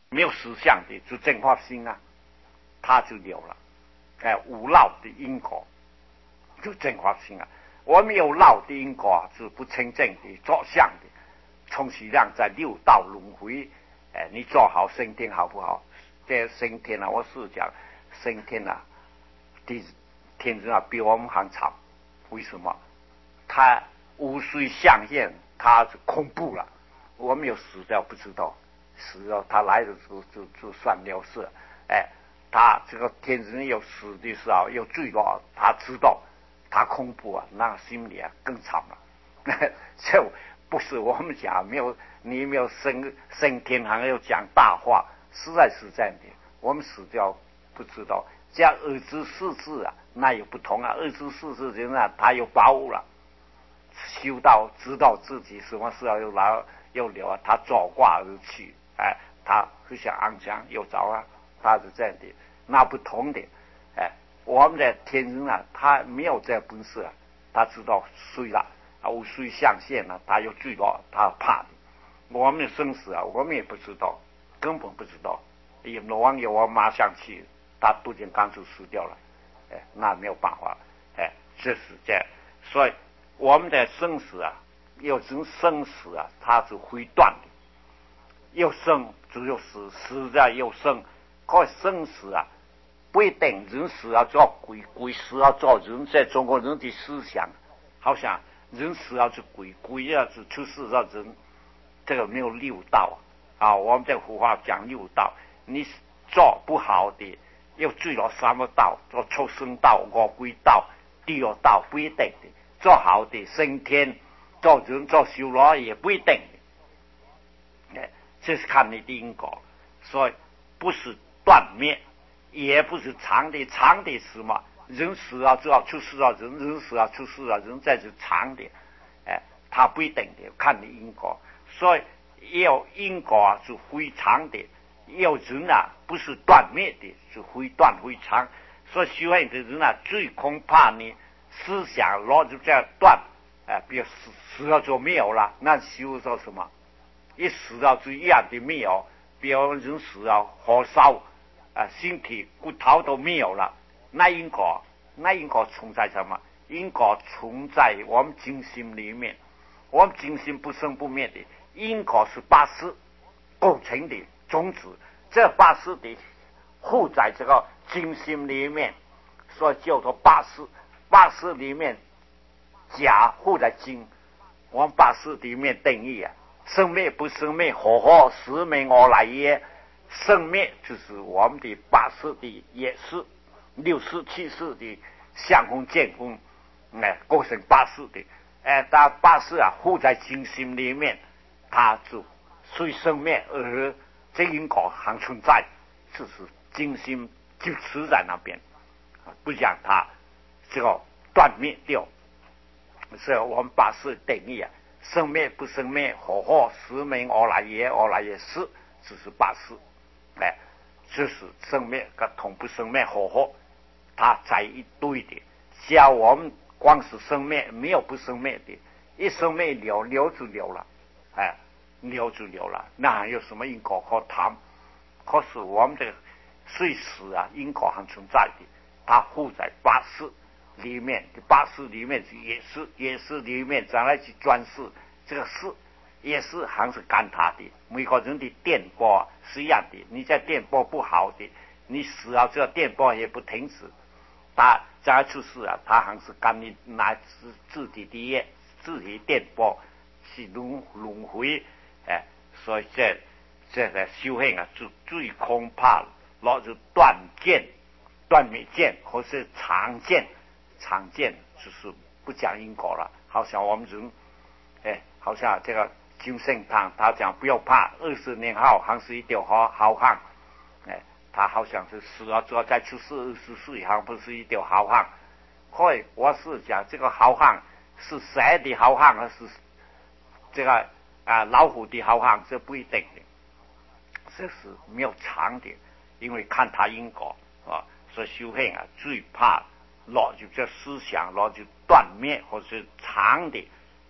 没有实相的就正法性啊，它就有了。无漏的因果就正法性啊。我们有漏的因果是不清正的作相的，充其量在六道轮回。你做好升天好不好？这升天啊，我是讲升天啊，天人啊比我们还长。为什么？他无需象限，他是恐怖了。我们有死掉不知道，死了他来的时候就算了事。他这个天人有死的时候有坠落，他知道他恐怖啊，那心里啊更惨了。这不是我们讲你没有升天还要讲大话，实在是这样的。我们死掉不知道，这样二知四智啊，那有不同啊。二知四智人啊，他有把握了，修道知道自己什么时候又留啊，他走挂而去，他就想安详又着啊，他是这样的。那不同的，我们的天人啊，他没有这本事啊，他知道衰了无需象限了，他又坠落，他怕的。我们的生死啊，我们也不知道，根本不知道。有的网友我马上去，他突然刚就死掉了，那没有办法，这是这样。所以我们的生死啊，有种生死啊，它是会断的，又生只有死，死在又生。可生死啊，不一定人死要做鬼，鬼死要做人。在中国人的思想，好像人死要是鬼，鬼要是出世要人，这个没有六道啊。我们在佛法讲六道，你做不好的，又坠落三个道，做畜生道、恶鬼道、地狱道，不一定的。做好的升天，做人做修罗也不一定的。这是看你的因果，所以不是断灭，也不是长的。长的是什么？人死了就要出世了人，人死了出世了人，这是长的。它不一定的，看你因果。所以有因果是非常的，有人啊不是断灭的，是非断非常。所以修行的人啊，最恐怕你思想老就这样断，比如死了就没有了，那修到什么？一死了就一样的没有。比如人死了火烧，身体骨头都没有了，那因果存在什么？因果存在我们精心里面。我们精心不生不灭的因果是八识构成的种子，这八识的附在这个精心里面，所以叫做八识。八识里面甲附在精，我们八识里面定义啊，生灭不生灭，火火时灭我来也。生灭就是我们的八识的也是六识七识的相风见风，构成八识的。但八识啊附在精心里面，它就虽生灭而这因果还存在，就是精心就持在那边，不让它这个断灭掉。所以我们八识定义啊，生灭不生灭，火火时灭我来也，我来也是，这是八识。就是生灭跟同不生灭火火，它在一堆的。像我们光是生灭，没有不生灭的，一生灭流就流了，流就流了，那还有什么因果可谈？可是我们的虽死啊，因果还存在的，它附在八识里面的。八识里面也是里面将来去专事，这个事也是还是干他的。每个人的电波是一样的，你在电波不好的，你死了这个电波也不停止，他将来出事啊，他还是干你拿自己的业，自己电波是轮回。所以这个修行啊，就最恐怕老是断见、断灭见，或是常见。常见就是不讲因果了。好像我们人，好像这个金圣堂他讲不要怕，20年后还是一条好汉。他好像是死了之后再出世，20岁还不是一条好汉。所以我是讲这个好汉是蛇的好汉，还是这个老虎的好汉，这不一定的，这是没有常的，因为看他因果啊。所以修行啊，最怕老就这思想老就断灭，或是常的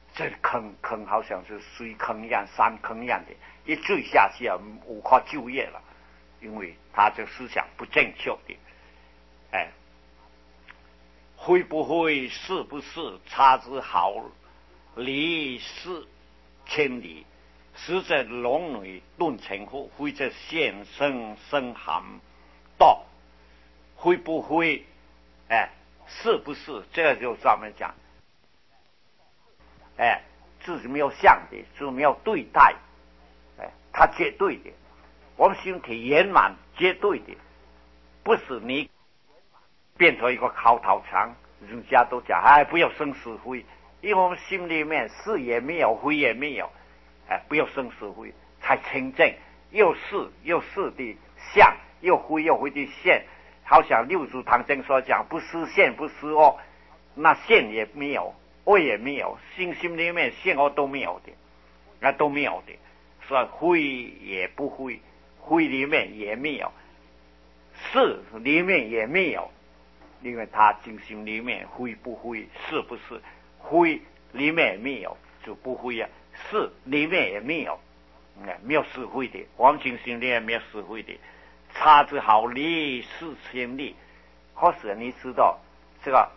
这坑好像是水坑一样、山坑一样的，一坠下去啊，无法就业了，因为他这思想不正确的，会不会是不是差之毫厘是千里？实则龙女论成户，会这现生含道，会不会？是不是？这个就专门讲，自己没有相的，是没有对待，它绝对的。我们身体圆满，绝对的，不是你变成一个烤陶墙，人家都讲，不要生是非，因为我们心里面是也没有，非也没有，不要生是非，才清正，又是的相，又非的现，好像六祖唐僧所讲，不思现不思恶，那现也没有，恶也没有，心里面现恶都没有的，那都没有的，所以非也不非，非里面也没有，是里面也没有，因为他精心里面非不非，是不是非里面也没有，就不非啊，是里面也没有，没有是非的，我们精心里面没有是非的，差之毫厘是千里。可是你知道这个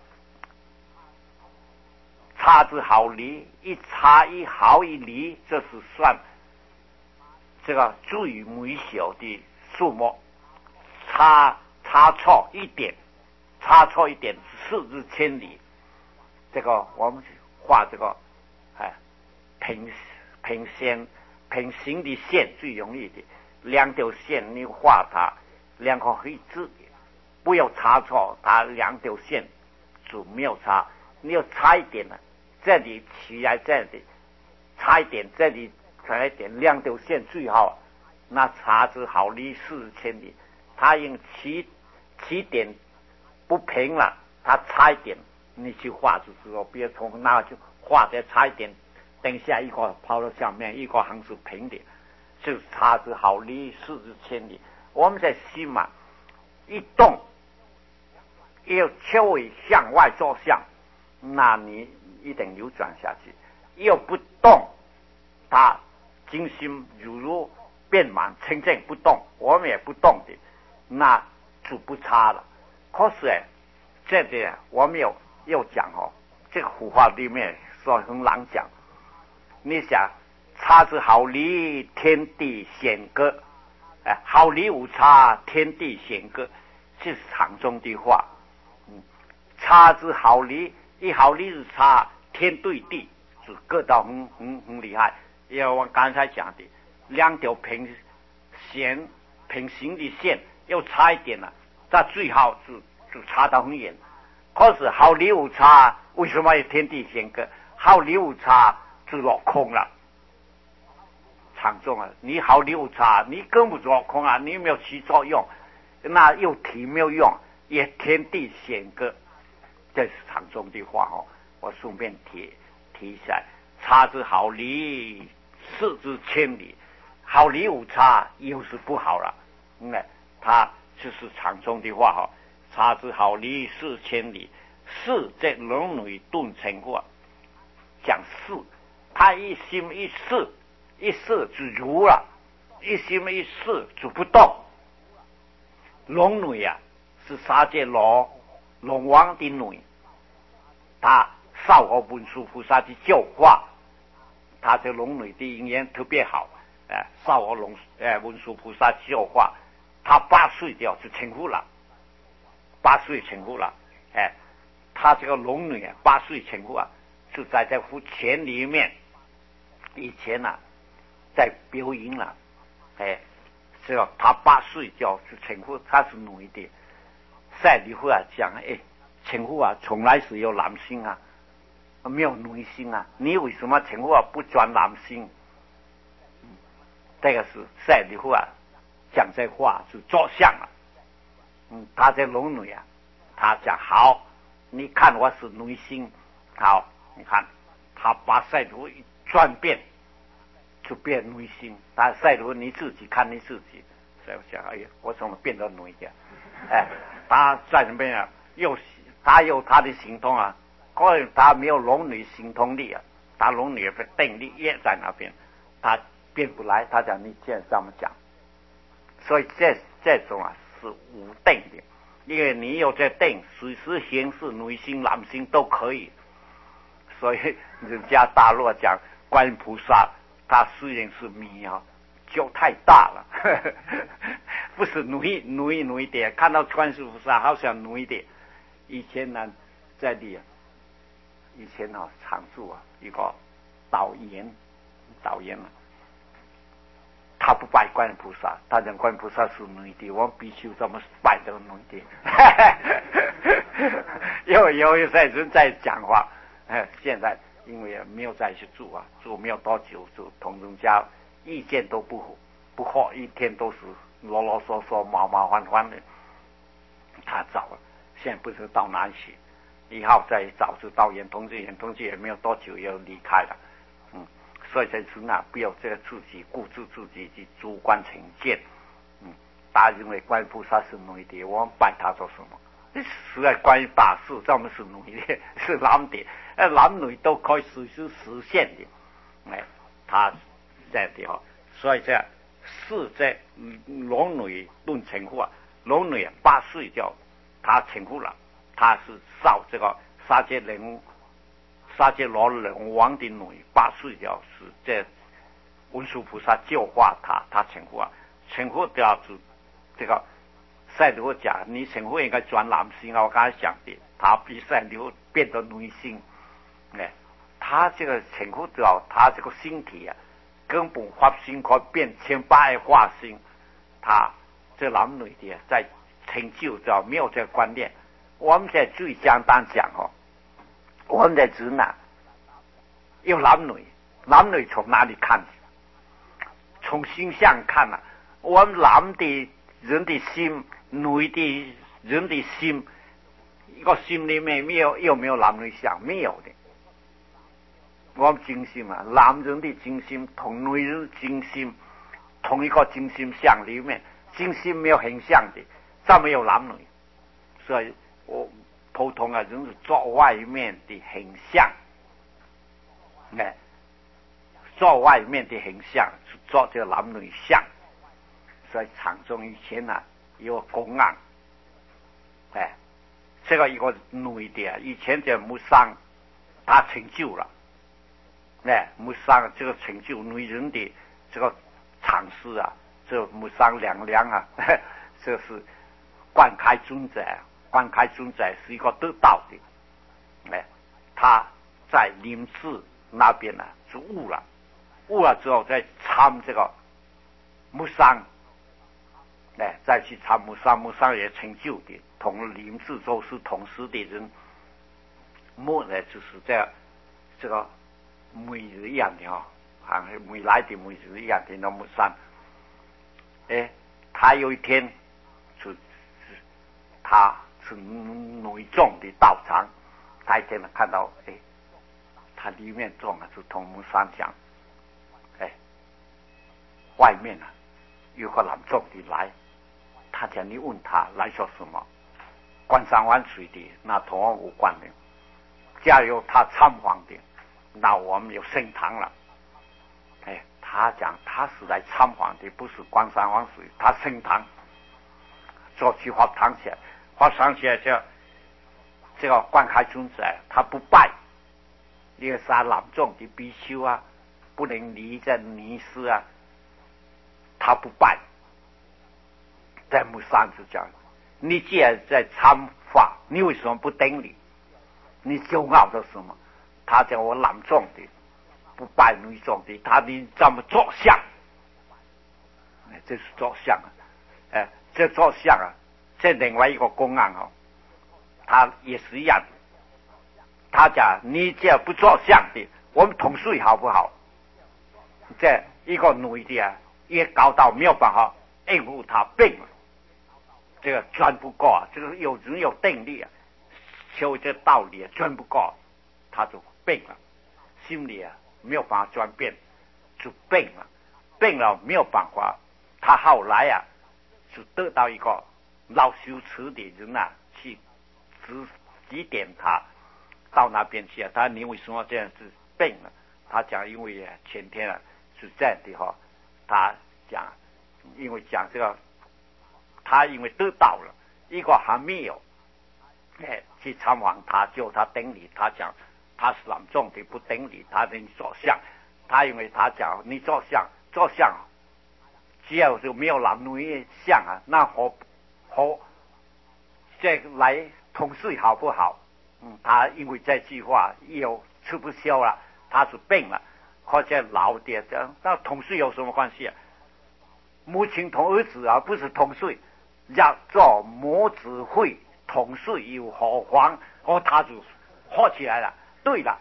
差之毫厘，一差一毫一厘，这是算这个最微小的数目，差错一点，是之千里。这个我们画这个平行的线最容易的，两条线你画它，两个黑字，不要差错，它两条线就没有差，你要差一点呢，这里起来这里差一点，这里差一点，两条线最好，那差之毫厘是千里。它用起点不平了，它差一点，你去画就知道，别从那就画的差一点，等下一个跑到下面，一个行是平的，就是差之毫厘是之千里。我们在心嘛，一动要稍微向外做向，那你一定扭转下去；要不动，它精心如变满清净不动，我们也不动的，那就不差了。可是这点我们要讲这个佛法里面说很难讲。你想差之毫厘，天地险隔，毫厘无差，天地险隔，这是场中的话。差之毫厘，一毫厘是差，天对地是隔到很厉害。因为我刚才讲的两条平行的线要差一点了，那最好就差到很远。可是毫厘无差，为什么有天地险隔？毫厘无差就落空了。场中啊，你毫厘无差，你根本落空啊，你没有起作用，那又提没有用，也天地险隔。这是场中的话我顺便提一下，差之毫厘是之千里，毫厘无差又是不好了。它就是场中的话差之毫厘是千里，是在龙女顿成过，讲是，他一心一事就如了，一心一事就不动。龙女是杀界龙王的女，他受过文殊菩萨的教化，他这龙女的因缘特别好，受过文殊菩萨教化，他8岁就成佛了，8岁成佛了，他这个龙女8岁成佛就在佛前里面，以前在表演了，这个他8岁就成佛，他是女的。赛里夫讲，成佛从来是有男性没有女性你为什么成佛不转男性？这个是赛里夫讲这话就作相他这龙女他讲好，你看我是女性，好，你看他把赛里夫一转变就变女性，但赛里夫你自己看你自己，所以我想，我怎么变成女的？他在什么他有他的行通可是他没有龙女行通力他龙女的定力也在那边，他变不来，他讲你既然这么讲，所以这种是无定的，因为你有这定，随时显示女性男性都可以。所以人家大陆讲观音菩萨，他虽然是迷就太大了，不是女的，看到观世菩萨好像女的。以前呢，在地以前常住一个导演他不拜观音菩萨，他讲观音菩萨是女的，我们必须这么拜这个女的。有一些人在讲话，现在因为没有再去住没有多久，就同人家意见都不合，一天都是啰啰嗦嗦、麻麻烦烦的。他走了，现在不知道到哪里去，以后再找就到严同志也没有多久又离开了。所以在此不要这个自己固执自己的主观成见。大家认为观音菩萨是女的，我们拜他做什么？实在观音大士，咱们是女的，是男的，男女都可以随时实现的。他这样的所以这是在龙女论成佛龙女8岁就他成佛了，他是受这个沙揭罗人王的女，8岁就是这文殊菩萨教化他成佛成佛就要是这个赛罗讲，你成佛应该转男性我刚才讲的，他比赛罗变得女性。他这个成佛就要他这个身体根本发心可以变1800化心，他这男女的在成就就没有这个观念。我们在最简单讲我们在指哪有男女从哪里看？从形象看我们男的人的心，女的人的心，一个心里面有没有男女相？没有的。我们精心男人的精心同女人的精心同一个精心相里面，精心没有形象的，这没有男女。所以我普通人是做外面的形象，做外面的形象是做这个男女相。所以场中以前有公案，这个一个女的以前在木桑，她成就了，木桑这个成就女人的这个尝试这个木桑两两这是观开尊者是一个得道的，他在临淄那边就悟了之后再参这个木桑，再去参木桑也成就的，同临淄州是同时的人，就是这个每日一样的好像每来的每日一样的那木桑，他有一天他是女众的道场，他一天看到他里面众就同木桑讲，外面有个男众的来，他讲你问他来说什么？关山湾水的那同我无关的，假如他参访的，那我们有升堂了。他讲他是来参访的，不是关山湾水，他升堂，做去法堂前这个观开尊者他不拜，因为是男众的必修不能离这尼师他不拜。在木山就讲，你既然在参法，你为什么不顶礼？你骄傲的什么？他讲我男众的不拜女众的，他你这么作相，这是作相这作相这另外一个公案他也是一样的。他讲你这样不作相的，我们同睡好不好？这一个女的也搞到没有办法应付他病了，这个转不过这个有人有定力修这道理转不过，他就病了，心里没有办法转变，就病了没有办法。他后来就得到一个老修持的人去指点他到那边去他你为什么这样子病了？ 他讲因为前天是这样的他讲因为讲这个，他因为得到了一个还没有去参访他，就他顶礼，他讲他是朗重的不顶礼，他能做相，他因为他讲你做相只要是没有男女相那和这来同事好不好？他因为这句话又吃不消了，他是病了，或者老的，那同岁有什么关系母亲同儿子不是同岁，要做母子会同岁又何妨？他就喝起来了。对了，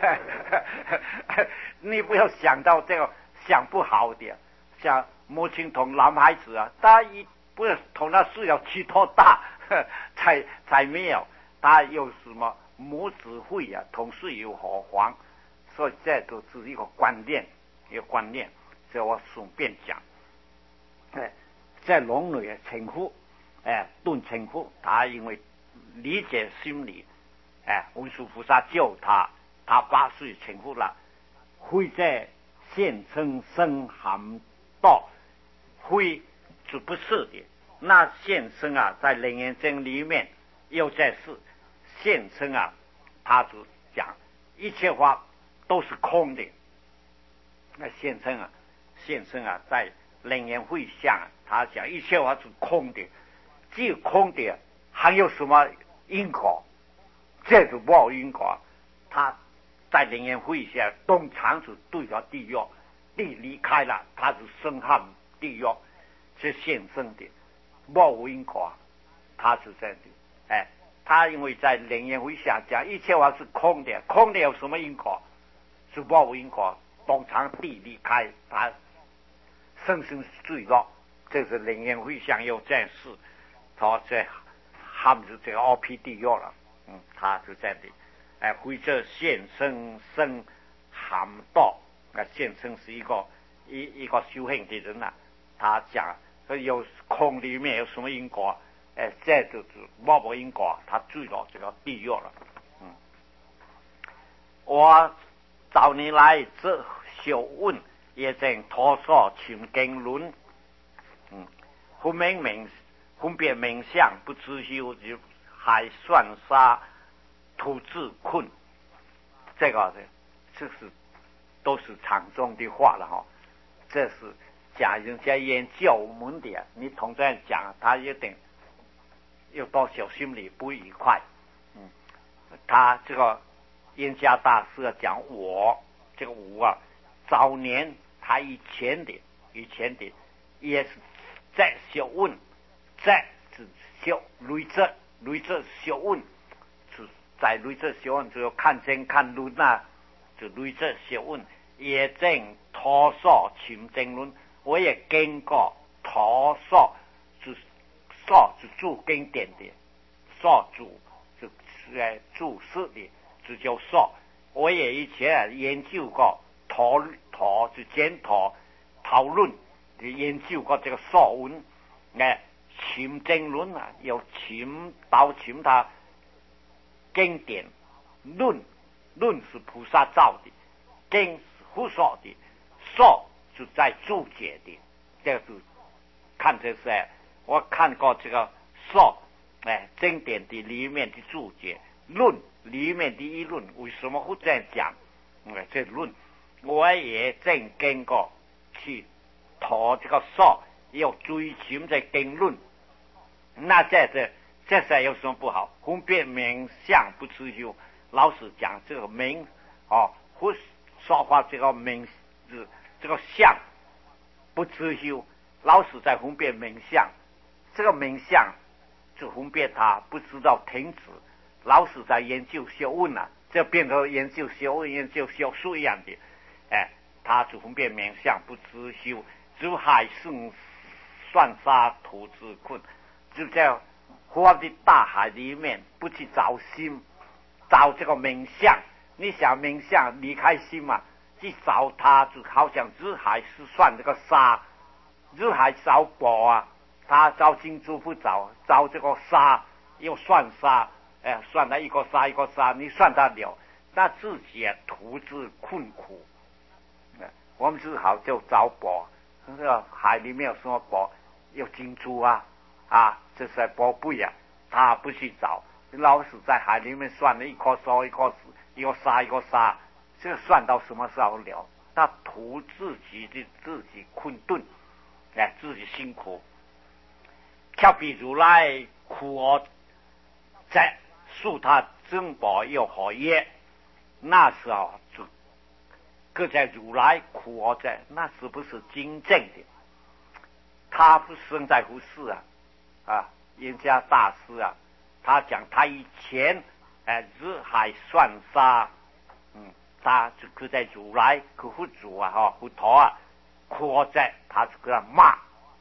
你不要想到这个想不好的，像母亲同男孩子他不是同他是要去多大才没有，他有什么母子会同岁又何妨？所以这都是一个观念，这我顺便讲。在龙女称呼顿称呼他，因为理解心理文殊菩萨救他8岁称呼了，会在现称生含道，会是不是的？那现生在楞严经里面又在是现称他就讲一切法都是空的。那现生在楞严会相他讲一切法是空的，只有空的还有什么因果？这就没有因果。他在楞严会下东常是对着地狱，地离开了他是生含地狱，是现生的，没有因果，他是这样的。他因为在楞严会下讲一切法是空的，空的有什么因果？是没有因果，东常地离开他生生坠落，这是楞严会上有这事，他这含是这个OP地狱了。他就这样的，或者现生生含道，现生是一个修行的人他讲有空里面有什么因果？这就是没因果，他坠落这个地狱了。我早年来这学问也正陀说清经论，分别名相不知修，就还算杀土自困，这个都是场中的话了这是讲人家研究我们的，你同这样讲，他一定有多少心里不愉快。他这个燕家大师讲我这个早年他以前的也是在学问，在是学累积学问，是在累积学问，就看经看论就累积学问，也正陀说清净论，我也经过陀说，是注经典的，说注释的，就叫说。我也以前研究过陀就检讨论，研究过这个说文，清净论有清他经典，论是菩萨造的，经是胡说的，说是在注解的，这是看这是我看过这个说经典的里面的注解，论里面的议论为什么会这样讲？这论我也正经过去讨这个说，要追寻这经论。那这是有什么不好？分别名相不知修，老实讲，这个名或说话这个名字这个相不知修，老实在分别名相，这个名相就分别他不知道停止。老是在研究学问这变成研究学问、研究学术一样的，他就分别名相不知修，就还是算杀土之困，就在活的大海里面不去找心，找这个名相。你想名相离开心去找他，就好像日海是算这个沙，日海找宝他找金珠不找这个沙，又算沙。算他一个沙，你算他了，那自己徒自困苦， 我们只好就找宝，这个海里面有什么宝？有金珠啊，这是宝贝啊，他不去找，老是在海里面算了一颗石一颗石，一个沙一个沙，这个算到什么时候了？他图自己困顿，自己辛苦。却比如来苦而在恕他珍宝又何业？那时候就各在如来苦而在，那是不是真正的？他不生在乎事人家大师他讲他以前日海算沙，他就各在如来可佛祖佛陀苦而在，他就给他骂，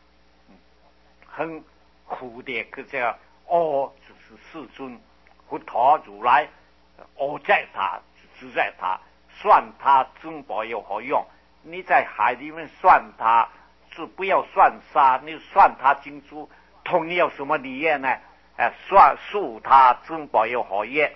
很苦的这个就是世尊佛陀如来在他只在他算他珍宝有何用？你在海里面算他是不要算沙，你算他金珠，同你有什么理业呢？算数他珍宝有何业？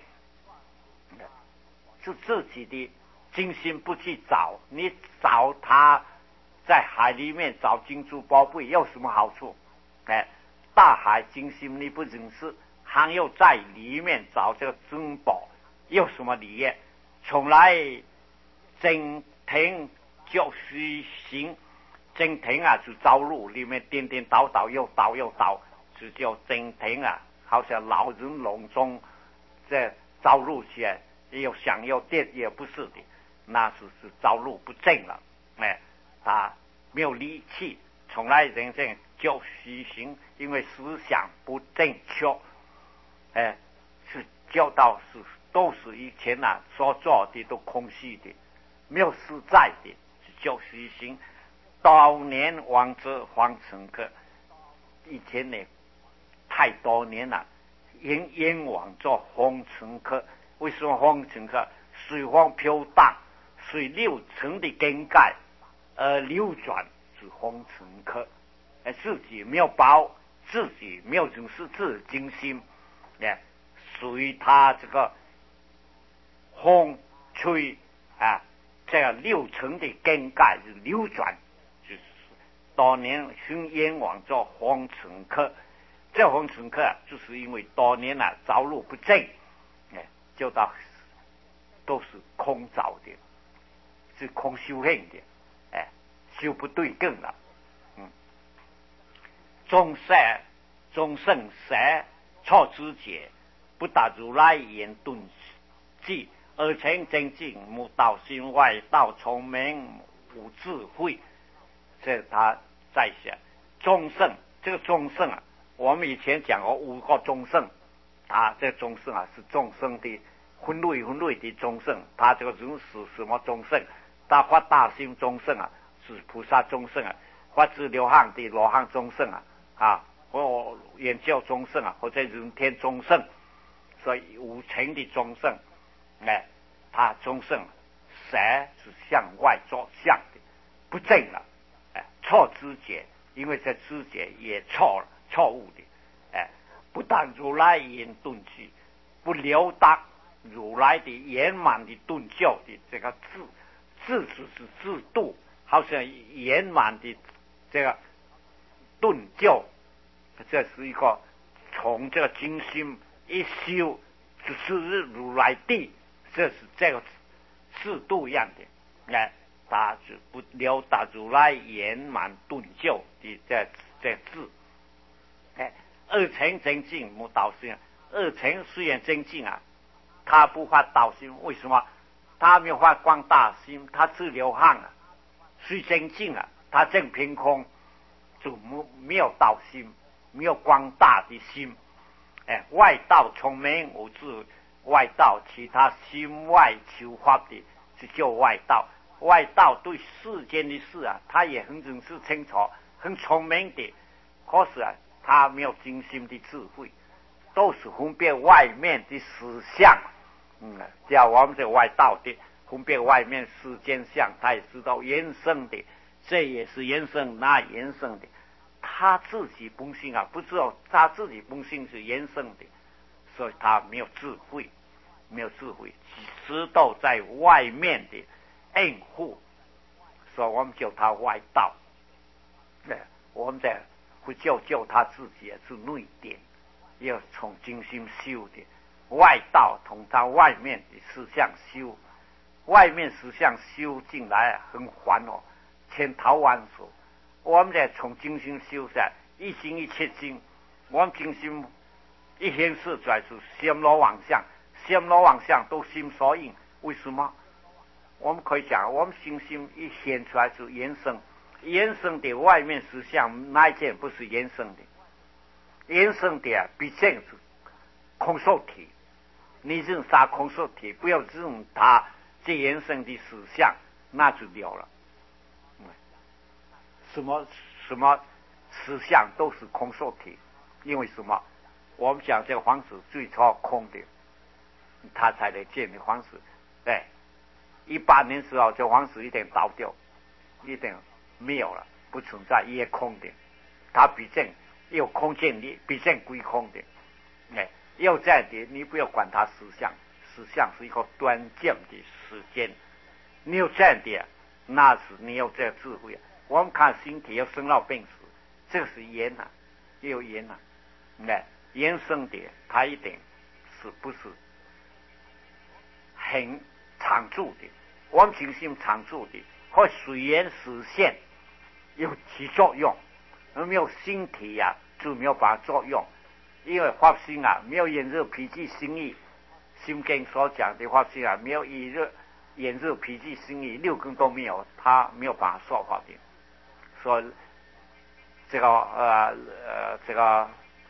是自己的精心不去找，你找他在海里面找金珠宝贝有什么好处？大海精心你不认识，还要在里面找这个珍宝有什么理业？从来整天就虚行，整天就走路里面颠颠倒倒又倒，就叫整天好像老人笼中这走路起来又想要跌也不是的，那是走路不正了，他没有力气，从来人生就虚行，因为思想不正确，是教导都是以前所做的都空虚的，没有实在的，就虚行。当年王者黄成客以前呢太多年了，燕王做黄成客，为什么黄成客水荒飘荡，水六层的根盖流转是黄成客，自己没有包，自己没有认识自己精心，随他这个风吹这个六层的根盖是流转，就是当年新燕王做黄成客，这黄成客就是因为当年走路不正，就到都是空找的，是空修行的，修不对更了。众圣舍错知解，不达如来言顿记，而成正经无道心，外道聪明无智慧。这他在想众圣，这个众圣我们以前讲过5个众圣，这个众圣是众生的分类的众圣，他这个人是什么众圣？他发大心众圣是菩萨众圣发自流汗的罗汉众圣或研究众圣或者人天众圣，所以5层的众圣，他众圣蛇是向外着相的，不正了，错知觉，因为这知觉也错误的，不但如来言顿记，不留达如来的圆满的顿教的这个自是自度，好像圆满的这个顿教，这是一个从这个精心一修就是如来地，这是这个制度样的，他是不留达如来圆满顿教的这字，二乘真境无道心，二乘虽然真境他不发道心，为什么？他没有发光大心，他只流汗虽真境他正凭空，就没有道心，没有光大的心，外道聪明无智，外道其他心外求法的是叫外道，外道对世间的事他也很认识清楚，很聪明的，可是他没有精心的智慧，都是分辨外面的实相，叫我们这外道的分辨外面世间相，他也知道延伸的，这也是延伸那延伸的，他自己本性不知道他自己本性是延伸的，所以他没有智慧，知道在外面的应付所以我们叫它外道。我们在佛教叫它自己是内典，要从精心修的。外道从它外面的思想修，外面思想修进来很烦哦，千头万绪。我们在从精心修在一心一切心，我们精心一显示出来是暹罗妄想，暹罗妄想都心所应。为什么？我们可以讲，我们心一显出来是延伸，延伸的外面思想那一件不是延伸的，延伸的毕竟是空受体。你认杀空受体，不要认它这延伸的思想，那就了了。什么思想都是空受体，因为什么？我们讲这个房子最初空的，他才来建的房子。18年时候，这房子一定倒掉，一定没有了，不存在，也空的。它毕竟有空间力，毕竟归空的。要这样的，你不要管它思想，思想是一个短暂的时间。你有这样的，那是你有这智慧。我们看身体要生老病死，这个是缘啊，也有缘啊。缘生的，它一定是不是很常住的？我们精心常住的，会随缘实现，有起作用。没有身体呀，就没有办法作用。因为法心啊，没有炎热脾气心意，心经所讲的法心啊，没有炎热脾气心意，6根都没有，它没有办法说法的。所以这个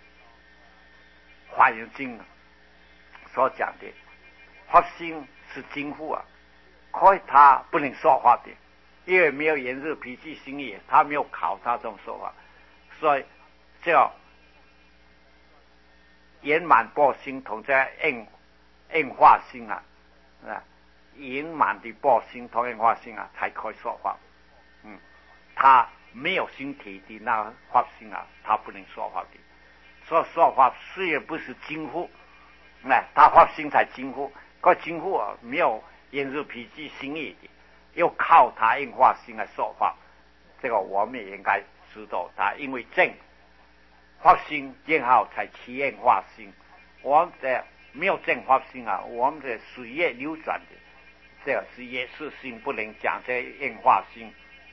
华严经所讲的法心是经护啊，可以它不能说法的，因为没有炎热脾气心意，它没有考它这种说法，所以叫圆满报心同在应化心啊，圆满的报心同应化心啊，才可以说法。他没有身体的那法心啊，他不能说法的。所以说法虽然不是经护，他法心才经护，可经护啊没有炎热脾气心意的，又靠他应化心来说法。这个我们也应该知道他，因为正法心正好才起应化心。我们的没有正法心啊，我们的水液流转的，这个是也是心，不能讲这应化心。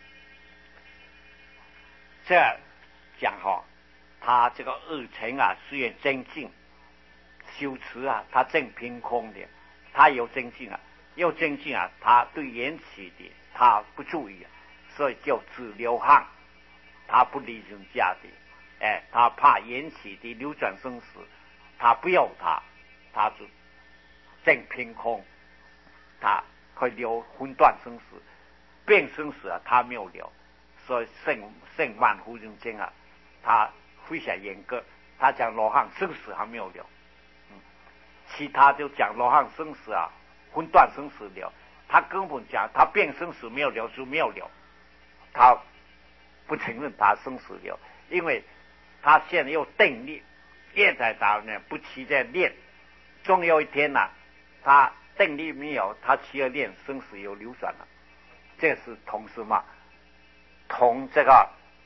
这讲他这个二乘啊，虽然增进修持啊，他正凭空的，他有增进啊，有增进啊，他对缘起的他不注意啊，所以叫自流汗，他不理人家的，他怕缘起的流转生死，他不要他就正凭空，他可以留分段生死，变生死啊，他没有留。所以圣万夫人经啊，他非常严格，他讲罗汉生死还没有了，其他就讲罗汉生死啊，分段生死了，他根本讲他变生死没有了就没有了，他不承认他生死了，因为他现在又定力，现在他呢不期在练，终有一天呐，他定力没有，他期而练生死又流转了，这是同时嘛。同这个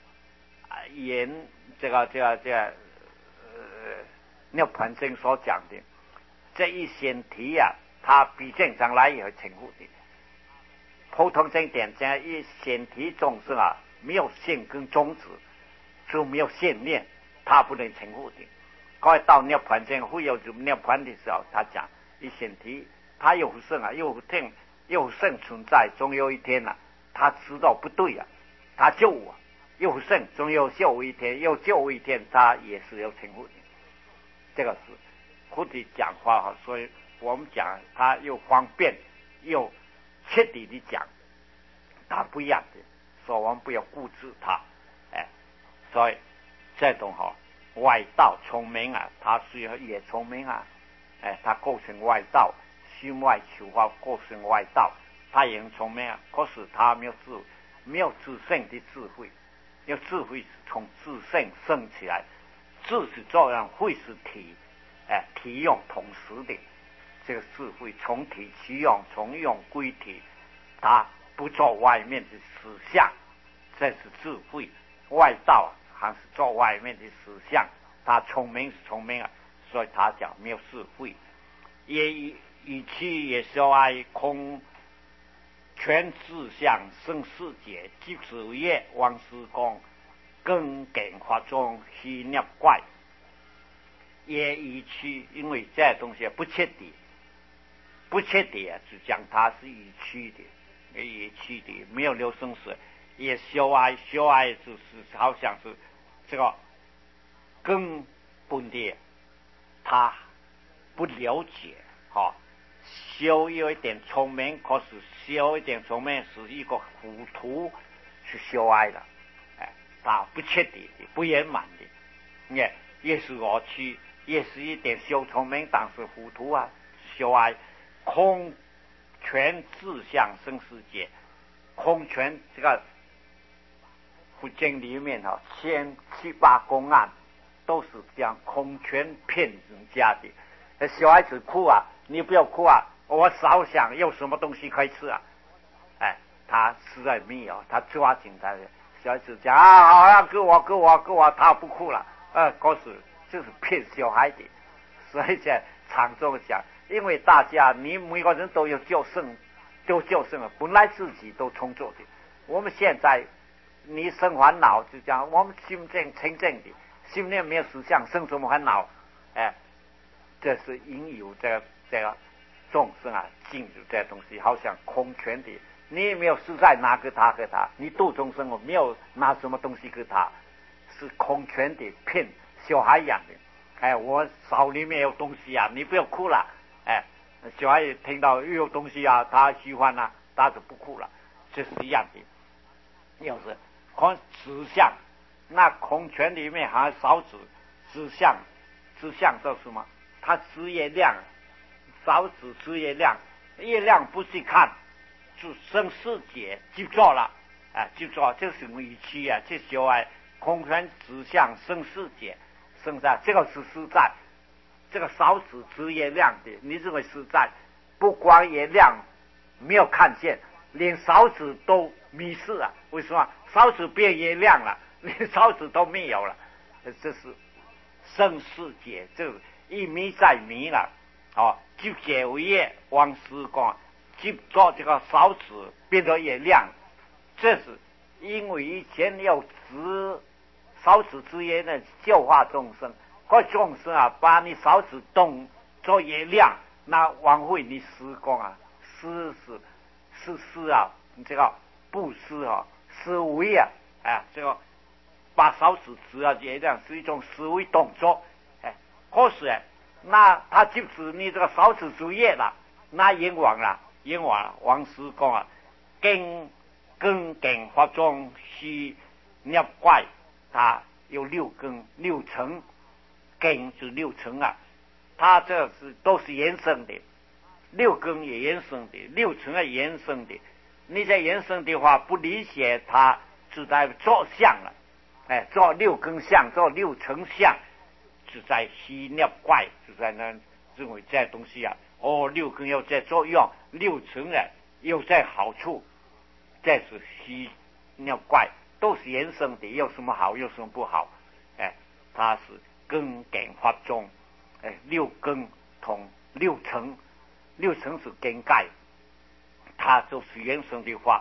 涅盘经所讲的这一显体啊，它毕竟将来也会成佛的。普通经典这一显体众生啊，没有性跟种子，就没有现念，它不能成佛的。该到涅盘经会有涅盘的时候，他讲一显体，它有圣啊，有圣存在，终有一天啊，他知道不对啊。他救我，又胜，终有救一天，又救一天，他也是有成佛的。这个是佛的讲话所以我们讲他又方便又彻底的讲，他不一样的，所以我们不要固执他。所以这种外道聪明啊，他虽然也聪明啊，他构成外道，心外求法构成外道，他也很聪明啊，可是他没有自性的智慧，要智慧是从自性生起来，智是作用，慧是体，体用同时的，这个智慧从体起用，从用归体，它不做外面的思想，这是智慧。外道还是做外面的思想，他聪明是聪明啊，所以他讲没有智慧。也与其也小爱空全志向生世界，即是业往事讲更更化中虚nhập怪。也与其因为这东西不确定，不确定啊，就讲它是逾期的，逾期的，没有留生死。也小爱就是好像是这个根本的，他不了解哈。修有一点聪明，可是修一点聪明是一个糊涂去修爱了，他不确定的，不圆满的，也是我去，也是一点修聪明，但是糊涂啊，修爱空全志向生世界，空全这个佛经里面千七八公案都是讲空全骗人家的。小孩子哭啊，你不要哭啊，我少想有什么东西可以吃啊，他实在没有，他抓紧他的小孩子讲啊，好啊，给我，他不哭了，可是就是骗小孩的。所以在常中讲，因为大家你每个人都有救生了，本来自己都充足的。我们现在你生烦恼，就讲我们心正清净的，心里没有思想，生什么烦恼？这是因有这个众生啊，进入这东西，好像空全的，你也没有实在拿给他，你度众生我没有拿什么东西给他，是空全的，骗小孩一样的。我手里面有东西啊，你不要哭了。小孩听到又有东西啊，他喜欢啊，他就不哭了，这是一样的。又是空指相，那空全里面还少指相是什么？它指月亮，少指月亮，月亮不是看，就生世界就做了，就做就是委屈啊，这小孩空全指向生世界，生在这个是实在，这个少指月亮的，你认为实在？不光月亮没有看见，连勺子都迷失了。为什么？勺子变月亮了，连勺子都没有了。这是生世界，这一迷再迷了。就解为业往时光，就做这个勺子变得月亮。这是因为以前要勺子之业呢，教化众生。个众生啊，把你勺子动做月亮，那枉费你时光啊，施啊，这个布施啊，施为啊，这个把勺子指啊月亮是一种施为动作，可是那他就是你这个勺子主业了，那冤枉了，王时光啊，根法中虚nhập怪，它有六层，根是六层啊，它这是都是延伸的，六根也延伸的，六层也延伸的。你在延伸的话，不理解它，就在做相了，做六根相，做六层相，就在虚nhập怪，就在那认为这东西啊，六根有这作用，六层有这好处，这是虚nhập怪，都是延伸的，有什么好，有什么不好？它是根法中，六根同六层是根盖，它就是原生的话，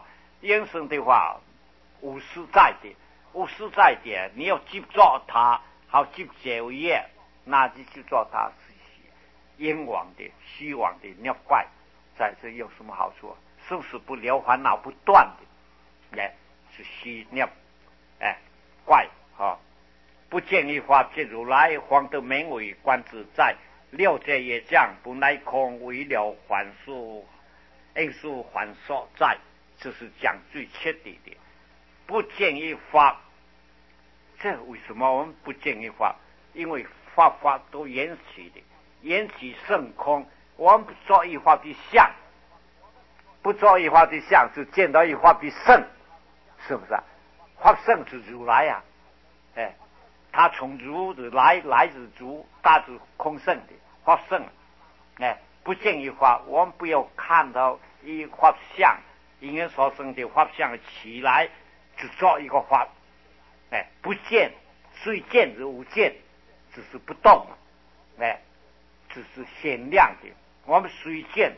无实在的，你要去做它，好去解业，那就去做它是冤枉的、虚妄的nhập怪，在这有什么好处？生死不了，烦恼不断的，是虚nhập怪不见一法界如来，方得名为观自在。六界业障本来空，为了还数因数还所在，这是讲最彻底的。不见一法，这为什么我们不见一法？因为法都缘起的，缘起圣空，我们不做一法的相，不做一法的相，就见到一法的圣，是不是啊？法圣是如来啊，他从如的来自如，大是空圣的法圣，不见一法，我们不要看到一法相， 因缘所生的法相起来就做一个法，不见，虽见而无见，只是不动，只是显亮的。我们虽见，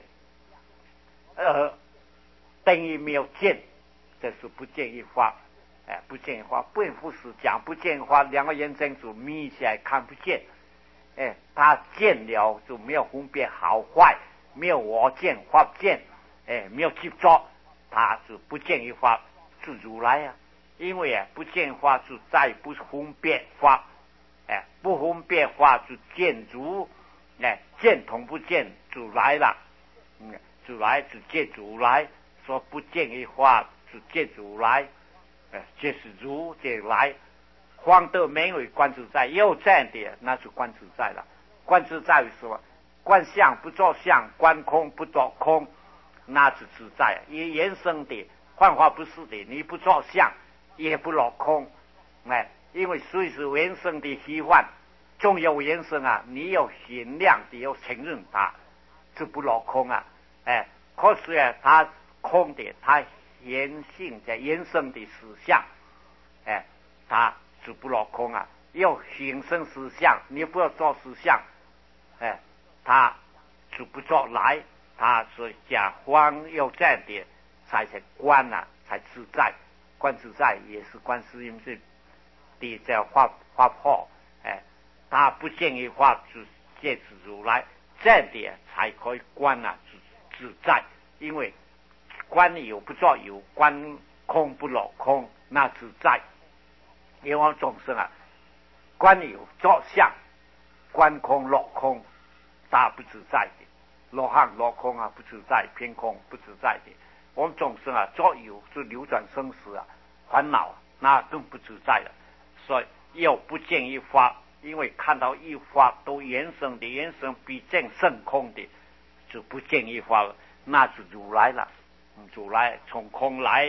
等于没有见，这是不见一法，不见一法。本夫是讲不见一法，两个眼睛就眯起来看不见，他见了就没有分别好坏，没有我见法见，没有执着，他是不见一法，是如来啊。因为不见法是再不分别法，不分别法就见如，见同不见就来了，就来就见如来，说不见一法就见如来，这是如这来，方得名为观自在。有这样的那是观自在了。观自在于什么？观相不作相，观空不作空，那是自在。也原生的，幻化不是的，你不作相也不落空，因为随时原生的虚幻，总有原生啊，你有限量的要承认它，就不落空啊，可是它空的，它原性在原生的实相，它是不落空啊，要形成实相，你不要做实相，它就不做来，它是假方要这样的才观啊，才自在。观自在也是观世音是的这法破，他不见一法就借此如来，这样的才可以观啊自在。因为观有不作有，观空不落空，那自在。因为我们众生啊，观有作相，观空落空，大不自在的，落汉落空啊不自在，偏空不自在的。我们众生啊，作有就流转生死啊，烦恼那更不自在了。所以要不见一法，因为看到一法都原生的，原生比见甚空的，就不见一法了，那是如来了。如来从空来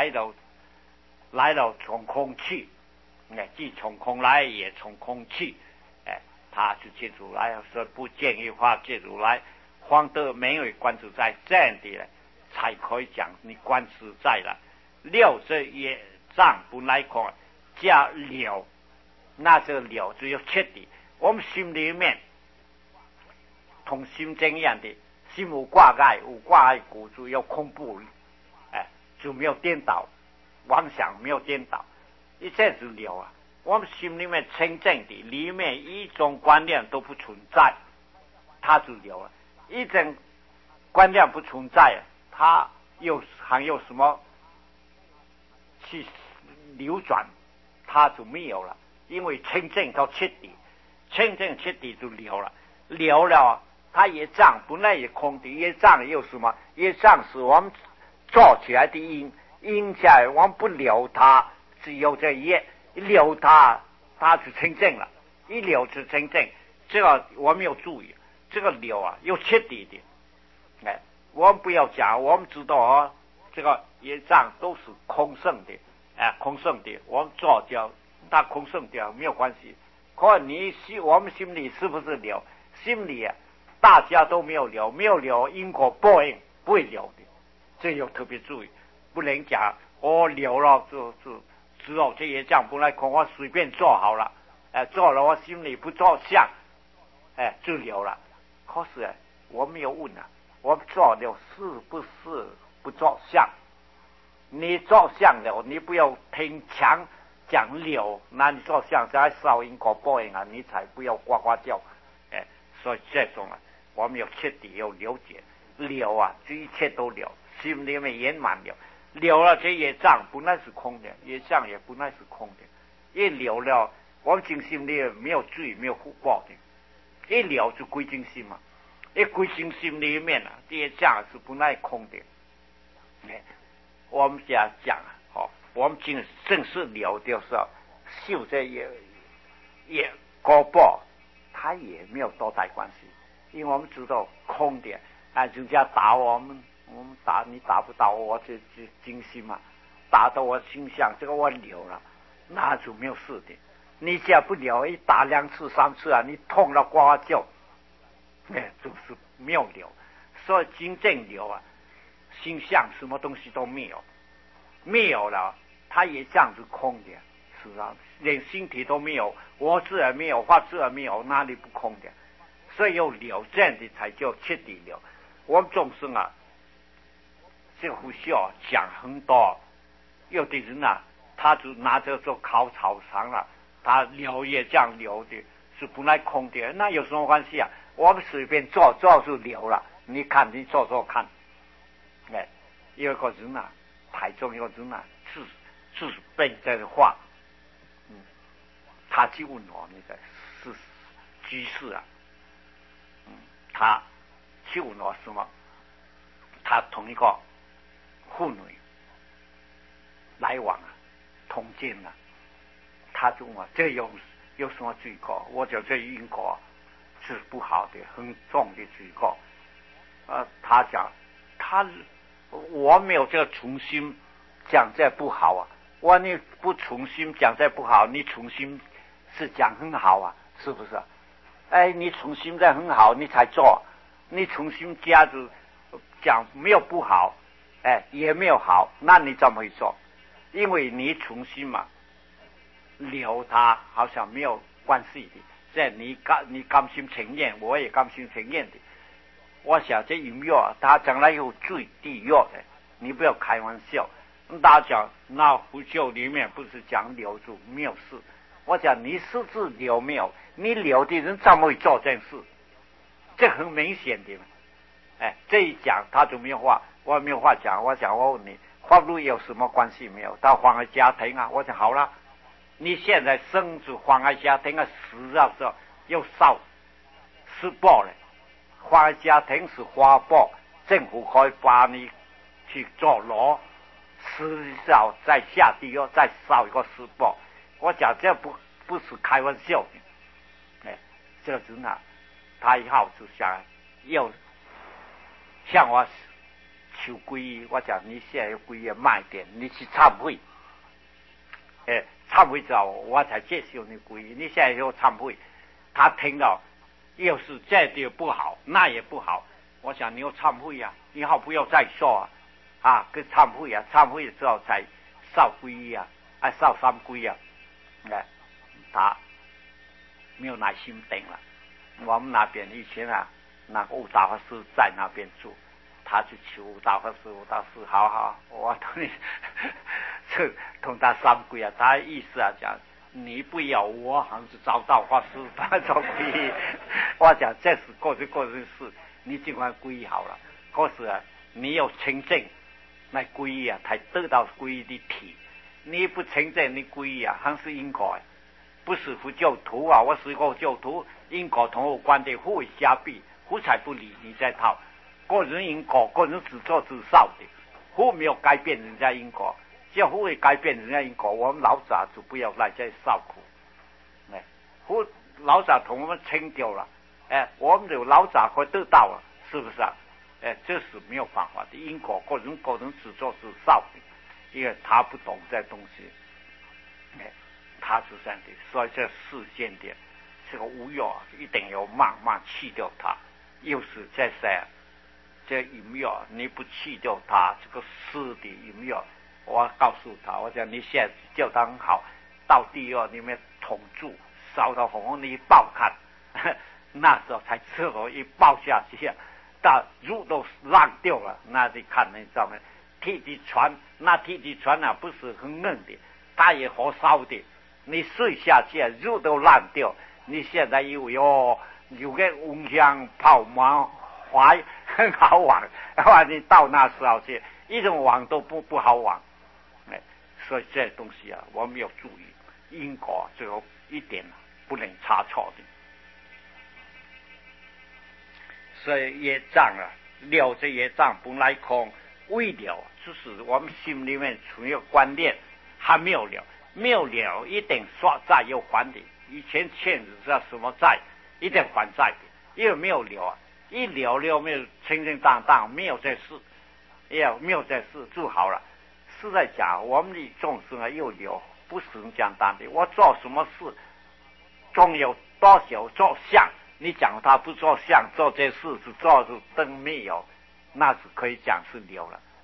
到从空去，既从空来也从空去，他就见如来，所以不见一法见如来，方得名为观自在。这样的呢，才可以讲你观自在了。六这业障本来空，加了，那这个了就要彻底。我们心里面同心经一样的，心无挂碍，无挂碍故就要空不，就没有颠倒，妄想没有颠倒，一切就了啊。我们心里面清净的，里面一种观念都不存在，它就了了。一种观念不存在，它还有什么去流转，它就没有了。因为清净到彻底，清净彻底就了了，了了，它业障本来也空的，业障有什么？业障是我们做起来的因，因起来我们不了它，只有这业一了它，它就清净了，一了就清净。这个我们要注意，这个了啊，要彻底的。我们不要讲，我们知道啊，这个业障都是空性的，空性的，我们做掉，它空性掉没有关系。可我们心里是不是了？心里啊，大家都没有了，没有了，因果报应不会了的，这要特别注意，不能讲我了了就知道这业障本来空，我随便做好了，做了我心里不做相，就了了。可是我没有问啊，我做了是不是不做相？你做相了，你不要听强讲了，那你做相在烧因果报应啊，你才不要呱呱叫。所以这种啊，我们要彻底要了解了啊，这一切都了，心里面圆满了，了了这业障本来是空的，业障也本来是空的，一了了，我们净心里没有罪没有福报的，一了就归净心嘛，一归净心里面啊，这业障是本来空的。我们讲我们正式了的时候，修这也果报，它也没有多大关系，因为我们知道空的，人家打我们你打不到我，这精心嘛，打到我心想，这个我了了，那就没有事的。你只要不了，一打2次3次啊，你痛了呱呱叫，就是没有了。所以真正了啊， 心相什么东西都没有，没有了，它也这样子空的，是啊，连心体都没有，我自然没有，法自然没有，哪里不空的？所以有了，这样的才叫彻底了。我们众生啊，这个不需要讲很多，有的人啊，他就拿着做考草场了，他了也这样了的，是本来空的，那有什么关系啊？我们随便做就了了，你看你做看。哎，有一个人啊，台中有个人啊，是被这个话，他去问我那个是居士啊，他去问我什么？他同一个妇女来往啊，通奸啊，他就问我这有什么罪过？我讲这因果是不好的，很重的罪过。他讲我没有这个重新讲这不好啊，我你不重新讲这不好，你重新是讲很好啊，是不是？哎，你重新再很好，你才做，你重新加入讲没有不好，哎，也没有好，那你怎么会做？因为你重新嘛，留他好像没有关系的，这你甘心情愿，我也甘心情愿的。我想这音乐他将来有最地狱的，你不要开玩笑。大家讲那佛教里面不是讲留住没有事，我讲你私自留没有，你留的人怎么会做这件事？这很明显的。哎，这一讲他就没有话，我没有话讲。我想我问你，法律有什么关系没有？到妨碍家庭啊？我讲好了，你现在生子妨碍家庭啊，死了之后又烧施暴了。妨碍家庭是花报，政府可以把你去坐牢，死了再下地狱，再烧一个施暴。我讲这不是开玩笑的。哎，这个人啊，他以后就想要向我求皈依。我讲你现在要皈依慢一点，你去忏悔。哎，忏悔之后我才接受你皈依。你现在要忏悔，他听到。要是这点不好，那也不好。我想你要忏悔呀，以后不要再说跟忏悔啊，忏悔之后才烧皈依啊，烧三皈啊。他没有耐心等了。我们那边以前啊，那个悟道法师在那边住，他就求悟道法师，悟道师好，我同你同他三皈啊。他意思啊讲。你不要我，还是找到法师他做皈依。我讲这是过去事，你尽管皈依好了。可是啊，你要清正来皈依啊，才得到皈依的体。你不清正，你皈依啊，还是因果。不是佛教徒啊，我是个教徒，因果同我关的，互为瞎逼，互才不理你这套。个人因果，个人自作自受的，互没有改变人家因果。这不会改变人家因果，我们老早就不要来这受苦。哎，老早同我们清掉了，哎，我们就老早会得到了，是不是啊？哎，这是没有办法的，因果个人自作自受的，因为他不懂这东西，哎，他是这样的，所以这世间的这个无药一定要慢慢去掉它。又是这饮药你不去掉它，这个湿的饮药。我告诉他，我讲你现在叫他很好，到地狱里面捅住，烧到红红，你一爆看，那时候才知道一爆下去，到肉都烂掉了。那你看你知道吗？铁的船，那铁的船啊，不是很硬的，它也好烧的。你睡下去，肉都烂掉。你现在以为有个温香泡沫滑很好玩，你到那时候去，一种网都不好玩。所以这东西啊，我们要注意因果，最后一点不能差错的。所以业障啊，了这业障本来空，未了，就是我们心里面存有观念还没有了，没有了一定说债要还的。以前欠着什么债，一定还债的，因为没有了啊，一了没有清清淡淡，没有这事，也没有这事就好了。是在讲我们的众生啊，又有不是很简单的。我做什么事，总有多少做相。你讲他不做相，做这事是做是灯没有，那是可以讲是了了。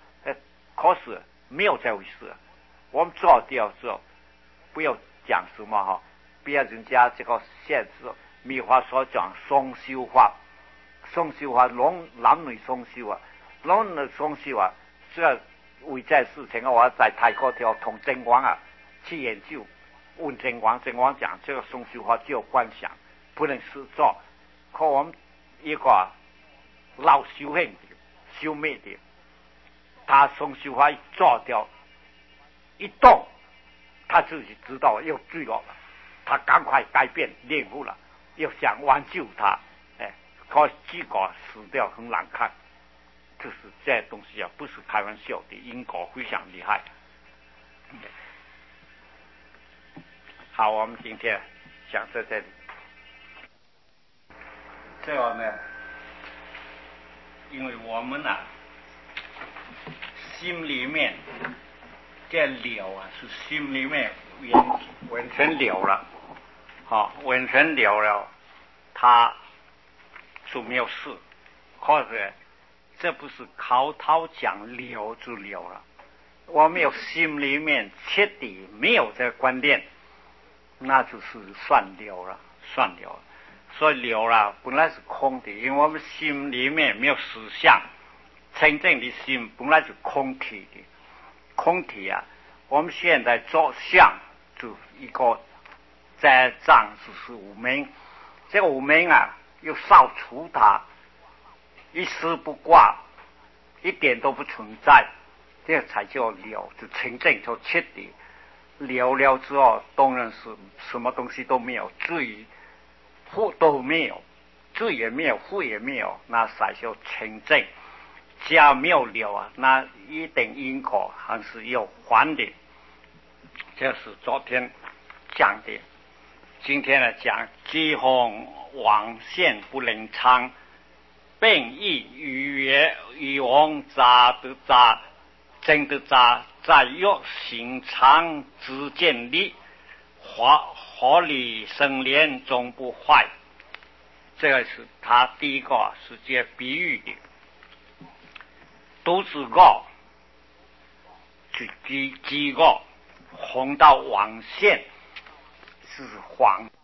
可是没有这回事。我们做掉之后，不要讲什么哈，不要人家这个限制。米花所讲双修法，双修法男女双修啊，男女双修啊，这个为这事情啊，我在泰国条同真光啊去研究，问真光，真光讲这个双修法只有观想，不能实做。可我们一个老修行的、修灭的，他双修法一做掉，一动，他自己知道又罪恶了，他赶快改变领悟了。又想挽救他，可结果死掉很难看。就是这东西啊，不是开玩笑的，因果非常厉害。好，我们今天讲到这里。这个呢，因为我们啊，心里面这流啊，是心里面完全流了。好，完全了了，他就没有事。可是这不是口头讲了就了了，我们有心里面彻底没有这个观念，那就是算了了，算了了。所以了了本来是空的，因为我们心里面没有实相，真正的心本来是空体的，空体啊，我们现在做相就一个。在藏就是无明，这个无明啊，又扫除它，一丝不挂，一点都不存在，这才叫了，就清净，就彻底了之后，当然是什么东西都没有，罪祸都没有，罪也没有，祸也没有，那才叫清净。只要没有了啊，那一定因果还是有还的。这是昨天讲的。今天呢讲饥荒网线不能昌，变异与王杂的杂，真的杂在欲行常之见力，合理生莲终不坏。这个是他第一个是这比喻的，都是个是饥饿红到网线是黄。